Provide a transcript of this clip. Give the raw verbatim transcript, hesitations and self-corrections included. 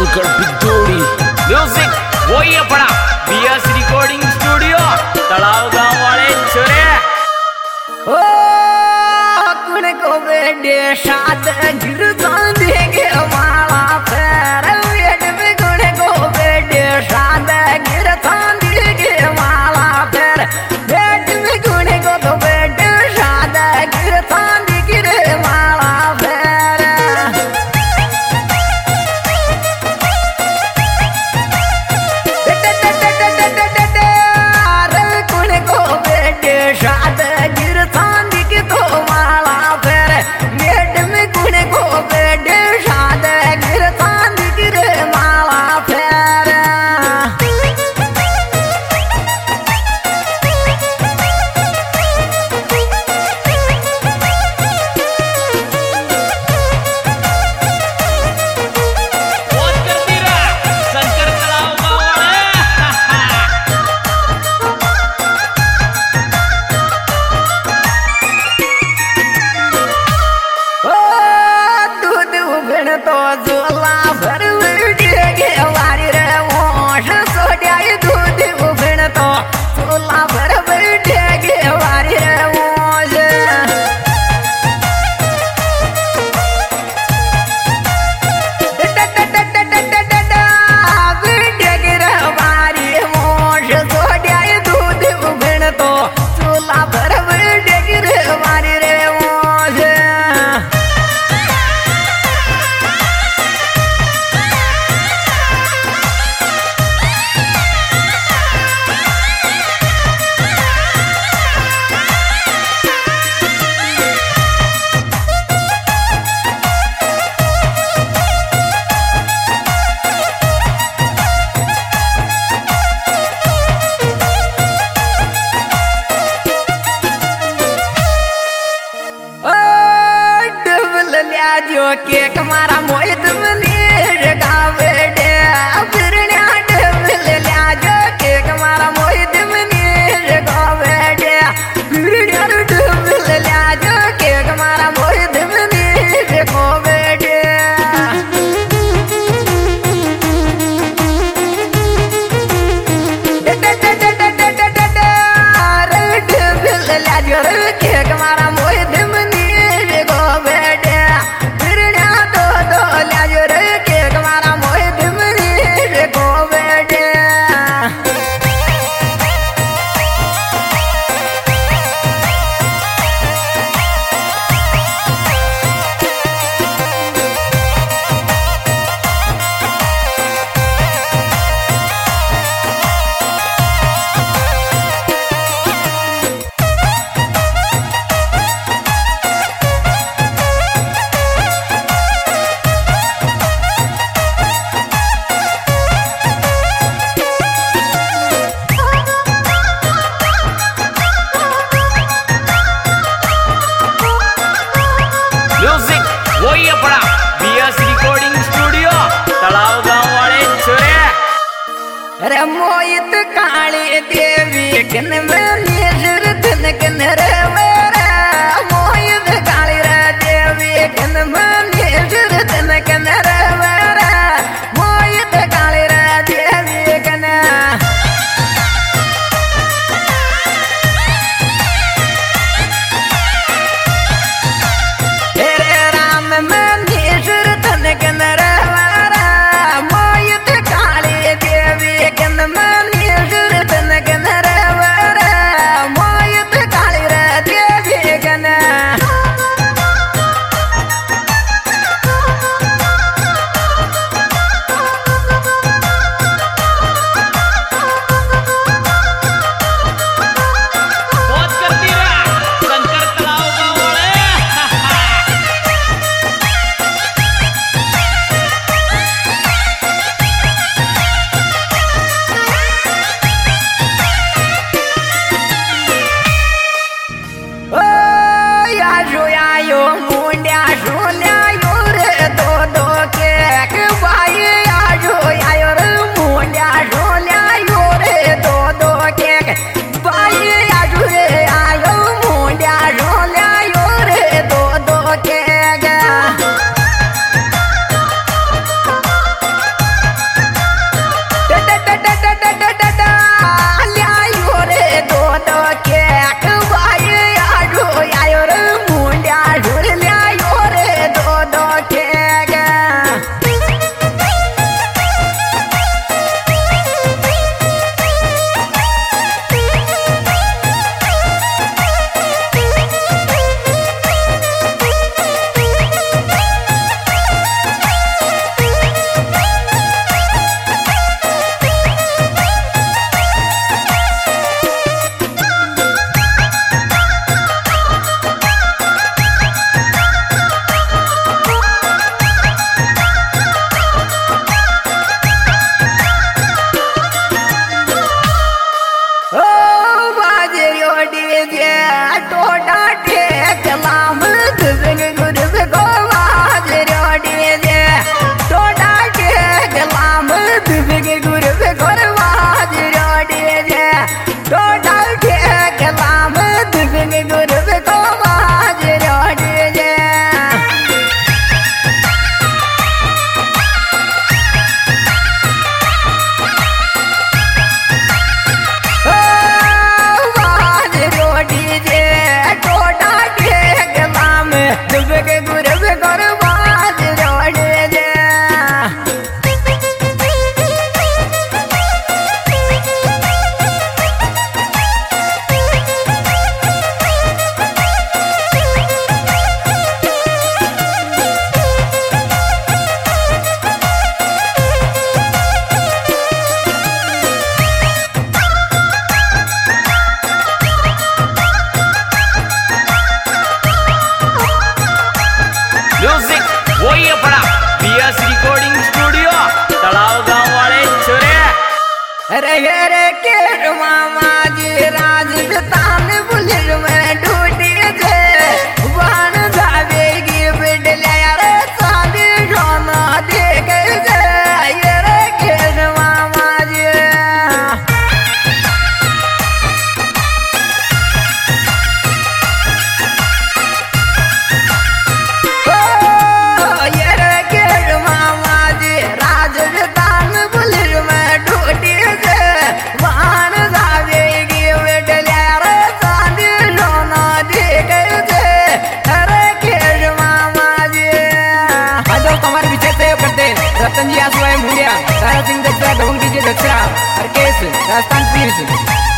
Shankar बिजोड़ी music वही अपना BS recording studio तलाव गांव वाले छोरे। ओ कुण को बेडे शाद गिर देंगे वाला फेर वेट में कुण को बेडे शाद गिर देंगे वाला फेर वेट में कुण को तो बेडे शाद गिर देंगे वाला फेर कुण को बेडे शाद गिर देंगे तो वाला फेर वेट में कुण को बेडे शाद गिर देंगे वाला फेर बहुत करती रहा शंकर तलाव गांव वाले। ओ दूध उगण तो झोला भर उड़ेगे वारी रे मोश सोड्याय दूध उगण तो झोला भर उड़ेगे वारी रे मोश उड़ेगे रे वारी मोश सोड्याय दूध उगण तो झोला भर उड़ेगे रे वारी रे मोश ओ डबल लिया जो के कमारा मोहित मनीर गावे डे फिरण्या डबल लिया जो के कमारा मोहित मनीर गावे डे फिरण्या डबल लिया जो के कमारा मोहित मनीर गावे डे डबल लिया जो के कमारा मोहित मनीर गावे डे फिरण्या दो दो लिया जो के कमारा मोहित मनीर गावे डे म्यूजिक वही अपना बीएस रिकॉर्डिंग स्टूडियो तलाव गांव वाले छोरे। रे मोहित काली देवी किन में निजर धन किन रे मेरा मोहित काली रे देवी किन में निजर धन किन रे मेरा मोहित काली रे देवी किन तेरे राम में निजर धन किन रे मेरा मोहित काली देवी किन में निजर धन किन रे मेरा मोहित काली रे देवी किन बहुत करती रहा शंकर तलाव गांव वाले। ओ याजो यायो मुंड्या झोल्या यो रे दो दो के के भाई याजो यायो रे मुंड्या झोल्या यो रे दो दो के भाई याजो रे आयो मुंड्या झोल्या यो रे दो दो के पीस राजस्थान पीस